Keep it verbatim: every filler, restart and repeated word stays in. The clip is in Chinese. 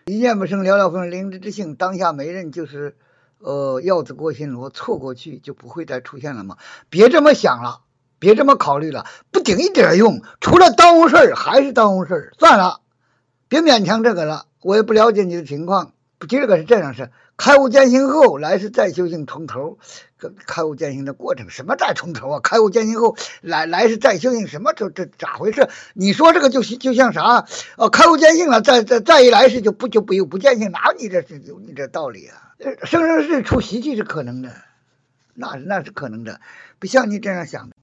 一念不生，寥寥分，灵芝之性，当下没人就是，呃，药子过心罗，错过去就不会再出现了吗？别这么想了，别这么考虑了，不顶一点用，除了耽误事儿还是耽误事儿，算了，别勉强这个了。我也不了解你的情况，今儿个是这样事，开悟见性后，来世再修行从头。开悟见性的过程，什么再从头啊？开悟见性后，来来世再修行，什么这这咋回事？你说这个就就像啥？哦，开悟见性了，再再再一来世就不就不有不见性，哪有你这是有你这道理啊？生生世出习气是可能的，那那是可能的，不像你这样想的。